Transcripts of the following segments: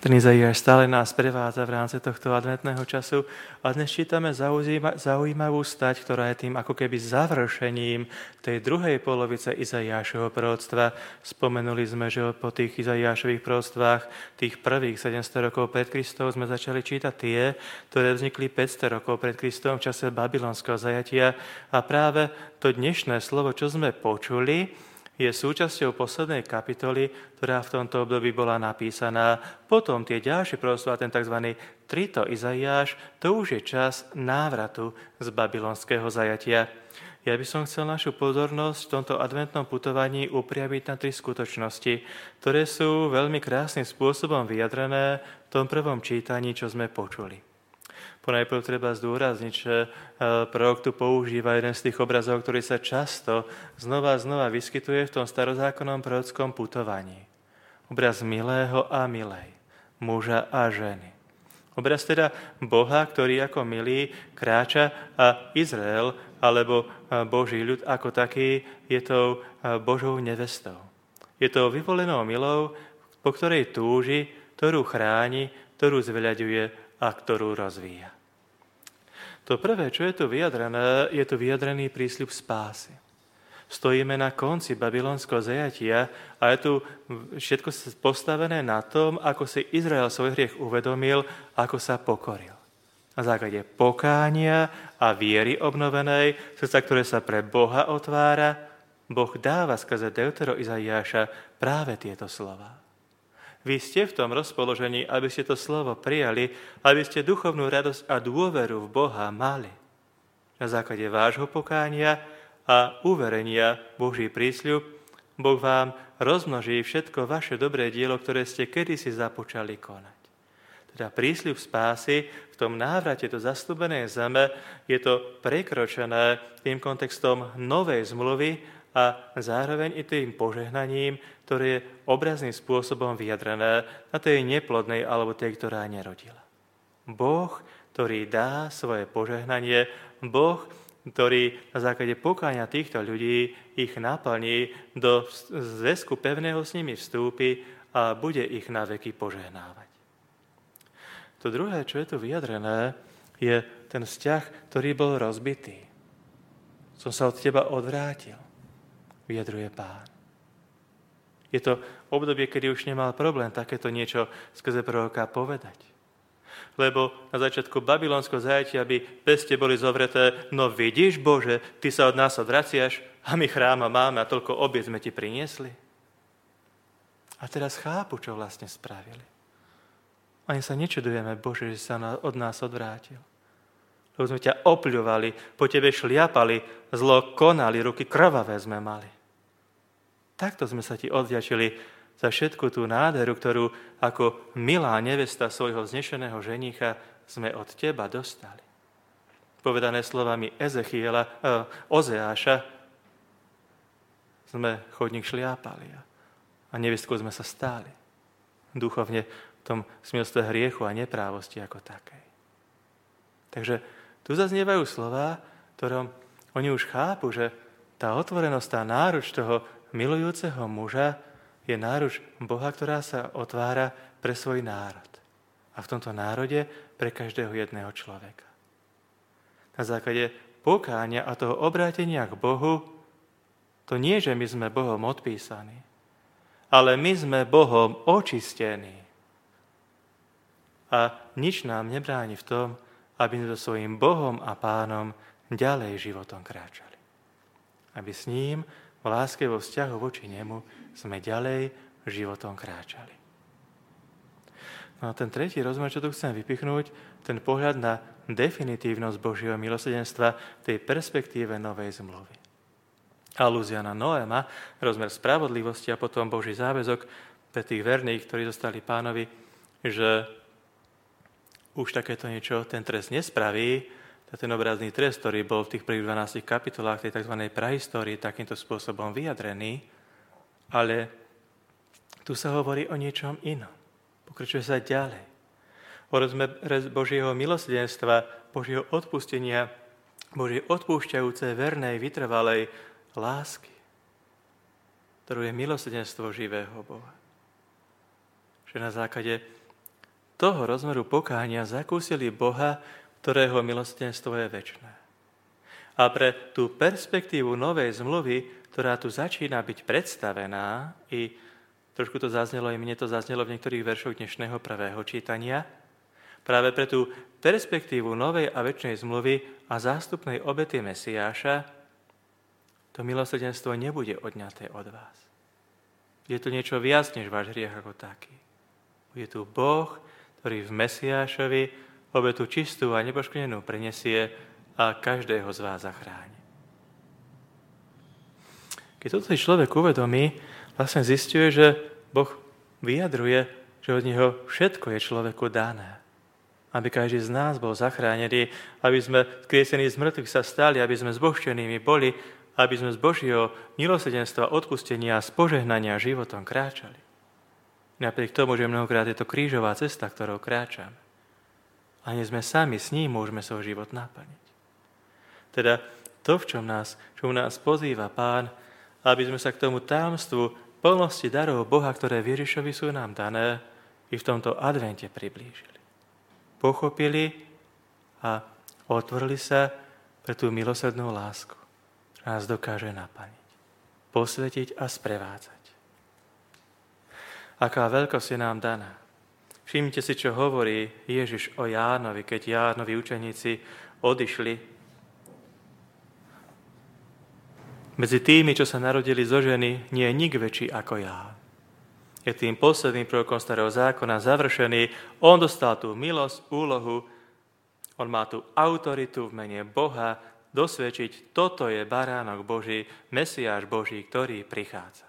Ten Izaiáš stále nás prevádza v rámci tohto adventného času a dnes čítame zaujímavú stať, ktorá je tým ako keby završením tej druhej polovice Izaiášovho proroctva. Spomenuli sme, že po tých Izaiášových proroctvách tých prvých 700 rokov pred Kristom sme začali čítať tie, ktoré vznikli 500 rokov pred Kristom v čase babylonského zajatia. A práve to dnešné slovo, čo sme počuli, je súčasťou poslednej kapitoly, ktorá v tomto období bola napísaná. Potom tie ďalšie proroctvá, ten tzv. Trito Izaiáš, to už je čas návratu z babylonského zajatia. Ja by som chcel našu pozornosť v tomto adventnom putovaní upriamiť na 3 skutočnosti, ktoré sú veľmi krásnym spôsobom vyjadrené v tom prvom čítaní, čo sme počuli. Ponajprv treba zdôrazniť, že prorok tu používa jeden z tých obrazov, ktorý sa často znova vyskytuje v tom starozákonnom prorockom putovaní. Obraz milého a milej, muža a ženy. Obraz teda Boha, ktorý ako milý kráča a Izrael, alebo Boží ľud ako taký, je tou Božou nevestou. Je to vyvolenou milou, po ktorej túži, ktorú chráni, ktorú zveľaďuje a ktorú rozvíja. To prvé, čo je tu vyjadrené, je tu vyjadrený prísľub spásy. Stojíme na konci babylonského zajatia a je tu všetko postavené na tom, ako si Izrael svoj hriech uvedomil, ako sa pokoril. Na základe pokánia a viery obnovenej, srdca, ktoré sa pre Boha otvára, Boh dáva skrze Deutero Izaiáša práve tieto slová. Vy ste v tom rozpoložení, aby ste to slovo prijali, aby ste duchovnú radosť a dôveru v Boha mali. Na základe vášho pokánia a uverenia Boží prísľub, Boh vám rozmnoží všetko vaše dobré dielo, ktoré ste kedysi započali konať. Teda prísľub spásy v tom návrate do zasľúbenej zeme je to prekročené tým kontextom novej zmluvy, a zároveň i tým požehnaním, ktoré je obrazným spôsobom vyjadrené na tej neplodnej alebo tej, ktorá nerodila. Boh, ktorý dá svoje požehnanie, Boh, ktorý na základe pokánia týchto ľudí ich naplní, do zväzku pevného s nimi vstúpi a bude ich na veky požehnávať. To druhé, čo je tu vyjadrené, je ten vzťah, ktorý bol rozbitý. Som sa od teba odvrátil, vyjadruje Pán. Je to obdobie, kedy už nemal problém takéto niečo skrze proroka povedať. Lebo na začiatku babylonského zajatia by peste boli zovreté, no vidíš, Bože, ty sa od nás odvraciaš a my chráma máme a toľko obiec sme ti priniesli. A teraz chápu, čo vlastne spravili. Ani sa nečudujeme, Bože, že sa od nás odvrátil. Lebo sme ťa opľuvali, po tebe šliapali, zlo konali, ruky krvavé sme mali. Takto sme sa ti odvďačili za všetku tú nádheru, ktorú ako milá nevesta svojho vznešeného ženícha sme od teba dostali. Povedané slovami Ozeáša, sme chodník šliapali a nevestkou sme sa stáli. Duchovne v tom smilstve hriechu a neprávosti ako takej. Takže tu zaznievajú slová, ktorom oni už chápu, že tá otvorenosť, tá náruč toho milujúceho muža je náruč Boha, ktorá sa otvára pre svoj národ. A v tomto národe pre každého jedného človeka. Na základe pokánia a toho obrátenia k Bohu, to nie, že my sme Bohom odpísaní, ale my sme Bohom očistení. A nič nám nebráni v tom, aby sme so svojím Bohom a Pánom ďalej životom kráčali. Aby s ním v láske vo vzťahu voči nemu sme ďalej životom kráčali. No a ten tretí rozmer, čo tu chcem vypichnúť, ten pohľad na definitívnosť Božieho milosrdenstva v tej perspektíve novej zmluvy. Alúzia na Noéma, rozmer spravodlivosti a potom Boží záväzok pre tých verných, ktorí zostali Pánovi, že už takéto niečo ten trest nespraví. Ten obrazný trest, ktorý bol v tých prvých 12 kapitolách tej tzv. Prahistórii takýmto spôsobom vyjadrený, ale tu sa hovorí o niečom inom. Pokračuje sa ďalej. O rozmer Božieho milosrdenstva, Božieho odpustenia, Božej odpúšťajúcej, vernej, vytrvalej lásky, ktorú je milosrdenstvo živého Boha. Že na základe toho rozmeru pokánia zakúsili Boha, ktorého milosrdenstvo je večné. A pre tú perspektívu novej zmluvy, ktorá tu začína byť predstavená, i trošku to zaznelo, i mne to zaznelo v niektorých veršoch dnešného prvého čítania, práve pre tú perspektívu novej a večnej zmluvy a zástupnej obety Mesiáša, to milosrdenstvo nebude odňaté od vás. Je to niečo viac než váš hriech ako taký. Je tu Boh, ktorý v Mesiášovi obetu čistú a nepoškvrnenú prinesie a každého z vás zachráni. Keď toto si človek uvedomí, vlastne zisťuje, že Boh vyjadruje, že od neho všetko je človeku dané. Aby každý z nás bol zachránený, aby sme skriesení z mŕtvych sa stali, aby sme zbožčenými boli, aby sme z Božieho milosrdenstva, odpustenia a spožehnania životom kráčali. Napriek tomu, že mnohokrát je to krížová cesta, ktorou kráčame. A nie sme sami, s ním môžeme svoj život naplniť. Teda to, v čom nás pozýva Pán, aby sme sa k tomu tajomstvu plnosti darov Boha, ktoré v Ježišovi sú nám dané, i v tomto advente priblížili. Pochopili a otvorili sa pre tú milosrdnú lásku, ktorá nás dokáže naplniť, posvetiť a sprevádzať. Aká veľkosť je nám daná. Všimnite si, čo hovorí Ježiš o Jánovi, keď Jánovi učeníci odišli. Medzi tými, čo sa narodili zo ženy, nie je nik väčší ako Ján. Je tým posledným prorokom starého zákona završený. On dostal tú milosť, úlohu, on má tú autoritu v mene Boha dosvedčiť, toto je baránok Boží, Mesiáš Boží, ktorý prichádza.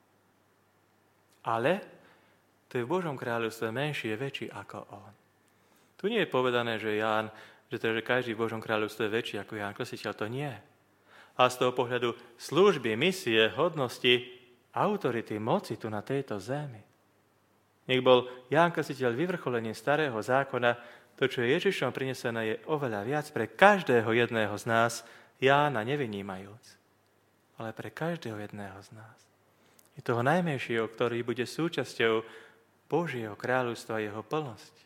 Ale to je v Božom kráľovstve menší, je väčší ako on. Tu nie je povedané, že Ján, že každý v Božom kráľovstve je väčší ako Ján Krstiteľ, to nie. A z toho pohľadu služby, misie, hodnosti, autority, moci tu na tejto zemi. Nech bol Ján Krstiteľ vyvrcholením starého zákona, to, čo je Ježišom prinesené, je oveľa viac pre každého jedného z nás, Jána nevynímajúc, ale pre každého jedného z nás. Je toho najmenšieho, ktorý bude súčasťou Božieho kráľovstva a jeho plnosti.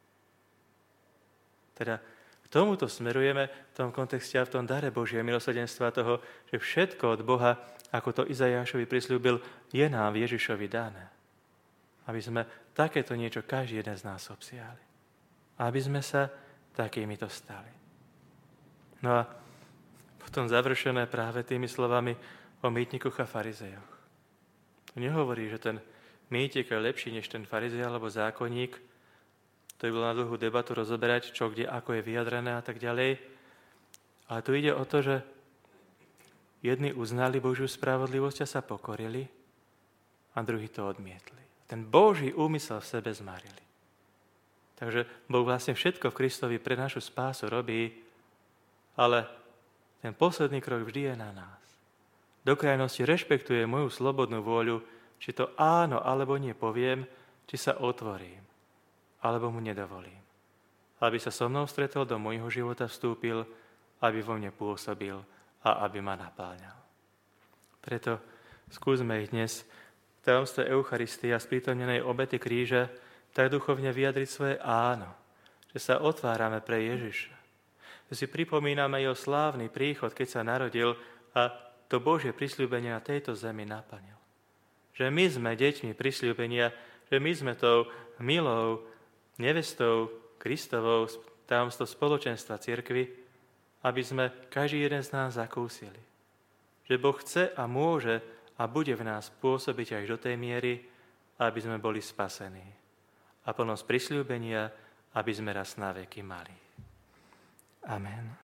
Teda k tomuto smerujeme v tom kontexte a v tom dare Božieho milosrdenstva toho, že všetko od Boha, ako to Izaiášovi prisľúbil, je nám v Ježišovi dané. Aby sme takéto niečo každý jeden z nás obsiahli. Aby sme sa takýmito stali. No a potom završené práve tými slovami o mýtnikoch a farizejoch. To nehovorí, že ten mýtik je lepší než ten farizej alebo zákonník. To by bolo na dlhú debatu rozoberať, čo, kde, ako je vyjadrené a tak ďalej. Ale tu ide o to, že jedni uznali Božiu spravodlivosť a sa pokorili a druhí to odmietli. Ten Boží úmysel v sebe zmarili. Takže Boh vlastne všetko v Kristovi pre našu spásu robí, ale ten posledný krok vždy je na nás. Do krajnosti rešpektuje moju slobodnú vôľu, či to áno alebo nie poviem, či sa otvorím, alebo mu nedovolím. Aby sa so mnou stretol, do môjho života vstúpil, aby vo mne pôsobil a aby ma napáľal. Preto skúsme ich dnes v tajomstve Eucharistie a sprítomnenej obety kríža tak duchovne vyjadriť svoje áno, že sa otvárame pre Ježiša. Že si pripomíname jeho slávny príchod, keď sa narodil a to Božie prisľúbenie na tejto zemi naplnil. Že my sme deťmi prisľúbenia, že my sme tou milou nevestou Kristovou tajomstvo spoločenstva cirkvi, aby sme každý jeden z nás zakúsili. Že Boh chce a môže a bude v nás pôsobiť až do tej miery, aby sme boli spasení. A plnosť prisľúbenia, aby sme raz na veky mali. Amen.